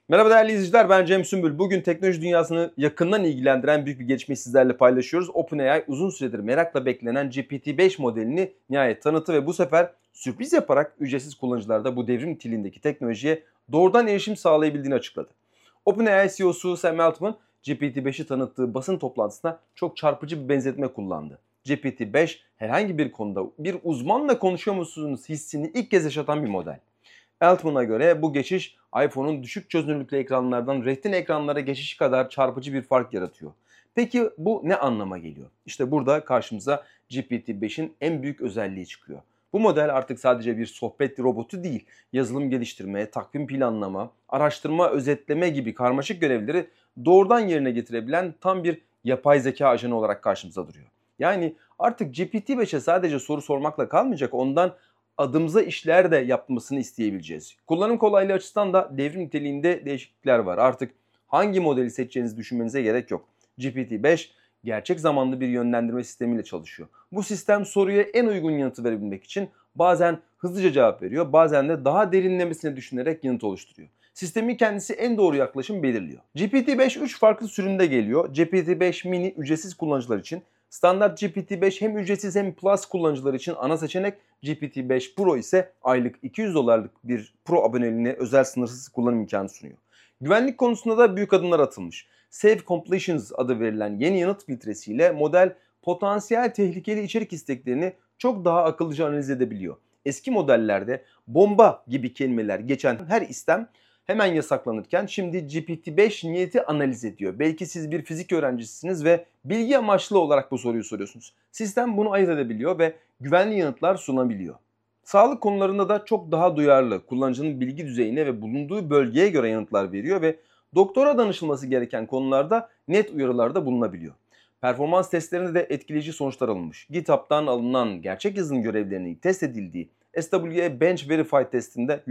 Merhaba değerli izleyiciler, ben Cem Sümbül. Bugün teknoloji dünyasını yakından ilgilendiren büyük bir gelişmeyi sizlerle paylaşıyoruz. OpenAI uzun süredir merakla beklenen GPT-5 modelini nihayet tanıttı ve bu sefer sürpriz yaparak ücretsiz kullanıcılarda bu devrim niteliğindeki teknolojiye doğrudan erişim sağlayabildiğini açıkladı. OpenAI CEO'su Sam Altman, GPT-5'i tanıttığı basın toplantısında çok çarpıcı bir benzetme kullandı. GPT-5 herhangi bir konuda bir uzmanla konuşuyor musunuz hissini ilk kez yaşatan bir model. Altman'a göre bu geçiş iPhone'un düşük çözünürlüklü ekranlardan retina ekranlara geçişi kadar çarpıcı bir fark yaratıyor. Peki bu ne anlama geliyor? İşte burada karşımıza GPT-5'in en büyük özelliği çıkıyor. Bu model artık sadece bir sohbet robotu değil, yazılım geliştirme, takvim planlama, araştırma, özetleme gibi karmaşık görevleri doğrudan yerine getirebilen tam bir yapay zeka ajanı olarak karşımıza duruyor. Yani artık GPT-5'e sadece soru sormakla kalmayacak, ondan adımıza işler de yapmasını isteyebileceğiz. Kullanım kolaylığı açısından da devrim niteliğinde değişiklikler var. Artık hangi modeli seçeceğinizi düşünmenize gerek yok. GPT-5 gerçek zamanlı bir yönlendirme sistemiyle çalışıyor. Bu sistem soruya en uygun yanıtı verebilmek için bazen hızlıca cevap veriyor, bazen de daha derinlemesine düşünerek yanıt oluşturuyor. Sistemin kendisi en doğru yaklaşım belirliyor. GPT-5 3 farklı sürümde geliyor. GPT-5 mini ücretsiz kullanıcılar için, standart GPT-5 hem ücretsiz hem Plus kullanıcılar için ana seçenek, GPT-5 Pro ise aylık $200'lık bir Pro aboneliğine özel sınırsız kullanım imkanı sunuyor. Güvenlik konusunda da büyük adımlar atılmış. Safe Completions adı verilen yeni yanıt filtresiyle model potansiyel tehlikeli içerik isteklerini çok daha akıllıca analiz edebiliyor. Eski modellerde bomba gibi kelimeler geçen her istem hemen yasaklanırken şimdi GPT-5 niyeti analiz ediyor. Belki siz bir fizik öğrencisisiniz ve bilgi amaçlı olarak bu soruyu soruyorsunuz. Sistem bunu ayırt edebiliyor ve güvenli yanıtlar sunabiliyor. Sağlık konularında da çok daha duyarlı, kullanıcının bilgi düzeyine ve bulunduğu bölgeye göre yanıtlar veriyor ve doktora danışılması gereken konularda net uyarılarda bulunabiliyor. Performans testlerinde de etkileyici sonuçlar alınmış. GitHub'dan alınan gerçek yazılım görevlerinin test edildiği SWA Bench Verify testinde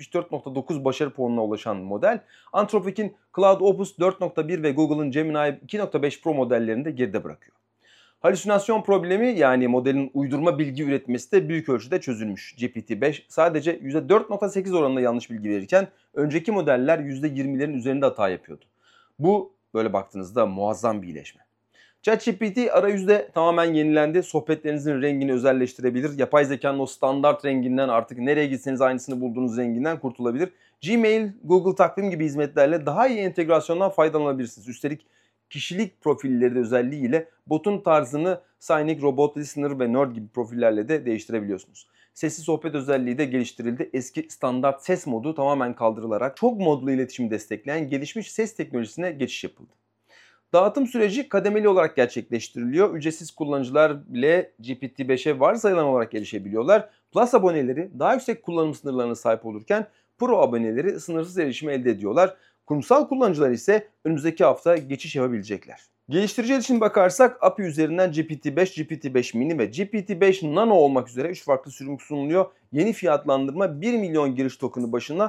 %74.9 başarı puanına ulaşan model, Anthropic'in Cloud Opus 4.1 ve Google'ın Gemini 2.5 Pro modellerini de geride bırakıyor. Halüsinasyon problemi, yani modelin uydurma bilgi üretmesi de büyük ölçüde çözülmüş. GPT-5 sadece %4.8 oranında yanlış bilgi verirken önceki modeller %20'lerin üzerinde hata yapıyordu. Bu böyle baktığınızda muazzam bir iyileşme. ChatGPT arayüzde tamamen yenilendi. Sohbetlerinizin rengini özelleştirebilir. Yapay zekanın o standart renginden, artık nereye gitseniz aynısını bulduğunuz renginden kurtulabilir. Gmail, Google Takvim gibi hizmetlerle daha iyi entegrasyondan faydalanabilirsiniz. Üstelik kişilik profilleri de özelliğiyle botun tarzını Cynic, Robot Listener ve Nerd gibi profillerle de değiştirebiliyorsunuz. Sesli sohbet özelliği de geliştirildi. Eski standart ses modu tamamen kaldırılarak çok modlu iletişimi destekleyen gelişmiş ses teknolojisine geçiş yapıldı. Dağıtım süreci kademeli olarak gerçekleştiriliyor. Ücretsiz kullanıcılar bile GPT-5'e varsayılan olarak erişebiliyorlar. Plus aboneleri daha yüksek kullanım sınırlarına sahip olurken Pro aboneleri sınırsız erişimi elde ediyorlar. Kurumsal kullanıcılar ise önümüzdeki hafta geçiş yapabilecekler. Geliştiriciler için bakarsak API üzerinden GPT-5, GPT-5 mini ve GPT-5 Nano olmak üzere 3 farklı sürüm sunuluyor. Yeni fiyatlandırma 1 milyon giriş tokenu başına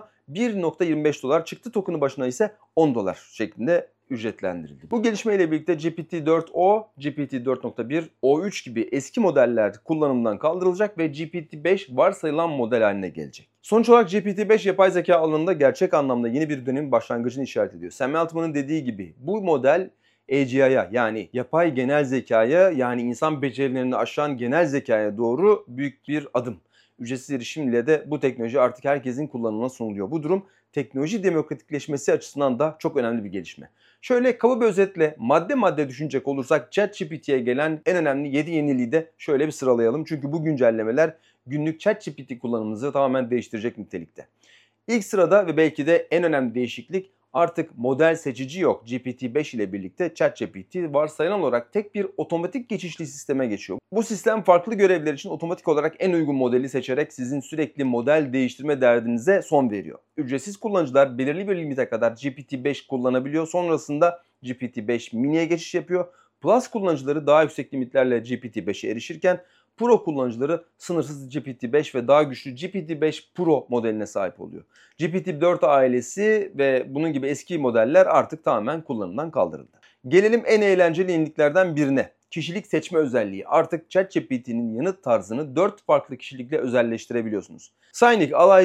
$1.25, çıktı tokenu başına ise $10 şeklinde ücretlendirildi. Bu gelişmeyle birlikte GPT-4o, GPT-4.1, O3 gibi eski modeller kullanımdan kaldırılacak ve GPT-5 varsayılan model haline gelecek. Sonuç olarak GPT-5 yapay zeka alanında gerçek anlamda yeni bir dönemin başlangıcını işaret ediyor. Sam Altman'ın dediği gibi bu model AGI'ya, yani yapay genel zekaya, yani insan becerilerini aşan genel zekaya doğru büyük bir adım. Ücretsiz erişimle de bu teknoloji artık herkesin kullanımına sunuluyor. Bu durum teknoloji demokratikleşmesi açısından da çok önemli bir gelişme. Şöyle kaba bir özetle madde madde düşünecek olursak ChatGPT'ye gelen en önemli 7 yeniliği de şöyle bir sıralayalım. Çünkü bu güncellemeler günlük ChatGPT kullanımınızı tamamen değiştirecek nitelikte. İlk sırada ve belki de en önemli değişiklik, artık model seçici yok. GPT-5 ile birlikte ChatGPT varsayılan olarak tek bir otomatik geçişli sisteme geçiyor. Bu sistem farklı görevler için otomatik olarak en uygun modeli seçerek sizin sürekli model değiştirme derdinize son veriyor. Ücretsiz kullanıcılar belirli bir limite kadar GPT-5 kullanabiliyor. Sonrasında GPT-5 mini'ye geçiş yapıyor. Plus kullanıcıları daha yüksek limitlerle GPT-5'e erişirken Pro kullanıcıları sınırsız GPT-5 ve daha güçlü GPT-5 Pro modeline sahip oluyor. GPT-4 ailesi ve bunun gibi eski modeller artık tamamen kullanımdan kaldırıldı. Gelelim en eğlenceli yeniliklerden birine. Kişilik seçme özelliği. Artık ChatGPT'nin yanıt tarzını 4 farklı kişilikle özelleştirebiliyorsunuz. Cynic, alaycı,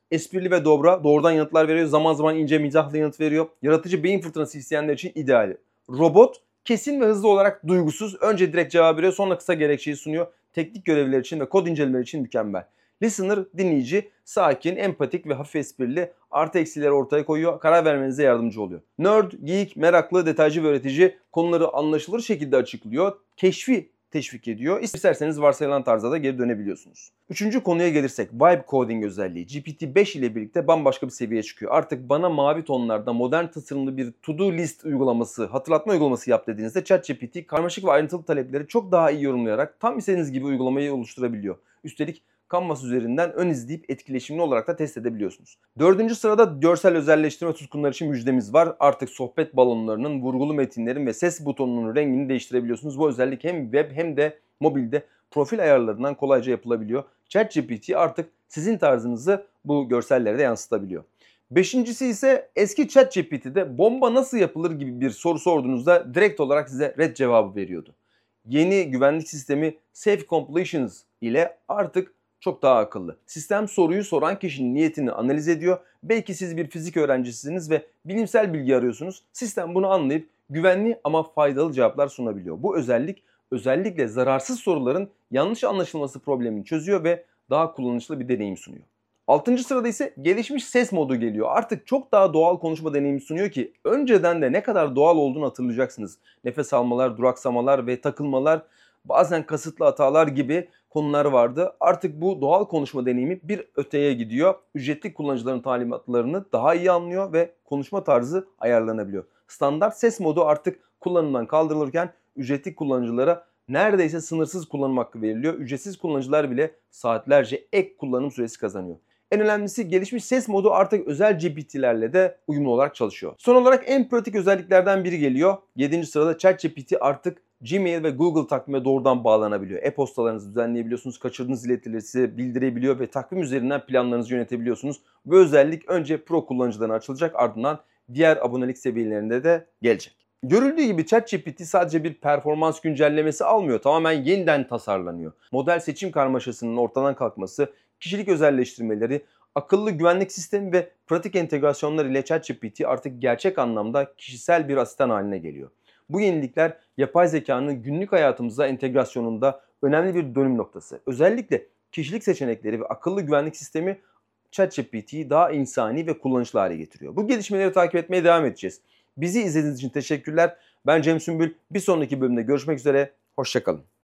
Esprili ve dobra, doğrudan yanıtlar veriyor. Zaman zaman ince mizahla yanıt veriyor. Yaratıcı beyin fırtınası isteyenler için ideal. Robot kesin ve hızlı olarak duygusuz. Önce direkt cevap veriyor, sonra kısa gerekçeyi sunuyor. Teknik görevler için ve kod incelemeleri için mükemmel. Listener, dinleyici, sakin, empatik ve hafif esprili, artı eksileri ortaya koyuyor, karar vermenize yardımcı oluyor. Nerd, geek, meraklı, detaycı ve öğretici, konuları anlaşılır şekilde açıklıyor, keşfi teşvik ediyor. İsterseniz varsayılan tarzda da geri dönebiliyorsunuz. Üçüncü konuya gelirsek, Vibe Coding özelliği GPT-5 ile birlikte bambaşka bir seviyeye çıkıyor. Artık bana mavi tonlarda modern tasarımlı bir to-do list uygulaması, hatırlatma uygulaması yap dediğinizde ChatGPT karmaşık ve ayrıntılı talepleri çok daha iyi yorumlayarak tam istediğiniz gibi uygulamayı oluşturabiliyor. Üstelik Canvas üzerinden ön izleyip etkileşimli olarak da test edebiliyorsunuz. Dördüncü sırada görsel özelleştirme tutkunları için müjdemiz var. Artık sohbet balonlarının, vurgulu metinlerin ve ses butonunun rengini değiştirebiliyorsunuz. Bu özellik hem web hem de mobilde profil ayarlarından kolayca yapılabiliyor. ChatGPT artık sizin tarzınızı bu görsellerde yansıtabiliyor. Beşincisi ise eski ChatGPT'de bomba nasıl yapılır gibi bir soru sorduğunuzda direkt olarak size red cevabı veriyordu. Yeni güvenlik sistemi Safe Completions ile artık çok daha akıllı. Sistem soruyu soran kişinin niyetini analiz ediyor. Belki siz bir fizik öğrencisiniz ve bilimsel bilgi arıyorsunuz. Sistem bunu anlayıp güvenli ama faydalı cevaplar sunabiliyor. Bu özellik özellikle zararsız soruların yanlış anlaşılması problemini çözüyor ve daha kullanışlı bir deneyim sunuyor. Altıncı sırada ise gelişmiş ses modu geliyor. Artık çok daha doğal konuşma deneyimi sunuyor ki önceden de ne kadar doğal olduğunu hatırlayacaksınız. Nefes almalar, duraksamalar ve takılmalar, bazen kasıtlı hatalar gibi konular vardı. Artık bu doğal konuşma deneyimi bir öteye gidiyor. Ücretli kullanıcıların talimatlarını daha iyi anlıyor ve konuşma tarzı ayarlanabiliyor. Standart ses modu artık kullanımdan kaldırılırken ücretli kullanıcılara neredeyse sınırsız kullanım hakkı veriliyor. Ücretsiz kullanıcılar bile saatlerce ek kullanım süresi kazanıyor. En önemlisi gelişmiş ses modu artık özel GPT'lerle de uyumlu olarak çalışıyor. Son olarak en pratik özelliklerden biri geliyor. 7. sırada ChatGPT artık Gmail ve Google takvime doğrudan bağlanabiliyor. E-postalarınızı düzenleyebiliyorsunuz, kaçırdığınız iletileri size bildirebiliyor ve takvim üzerinden planlarınızı yönetebiliyorsunuz. Bu özellik önce Pro kullanıcılarına açılacak, ardından diğer abonelik seviyelerinde de gelecek. Görüldüğü gibi ChatGPT sadece bir performans güncellemesi almıyor, tamamen yeniden tasarlanıyor. Model seçim karmaşasının ortadan kalkması, kişilik özelleştirmeleri, akıllı güvenlik sistemi ve pratik entegrasyonlar ile ChatGPT artık gerçek anlamda kişisel bir asistan haline geliyor. Bu yenilikler yapay zekanın günlük hayatımıza entegrasyonunda önemli bir dönüm noktası. Özellikle kişilik seçenekleri ve akıllı güvenlik sistemi ChatGPT'yi daha insani ve kullanışlı hale getiriyor. Bu gelişmeleri takip etmeye devam edeceğiz. Bizi izlediğiniz için teşekkürler. Ben Cem Sümbül. Bir sonraki bölümde görüşmek üzere. Hoşça kalın.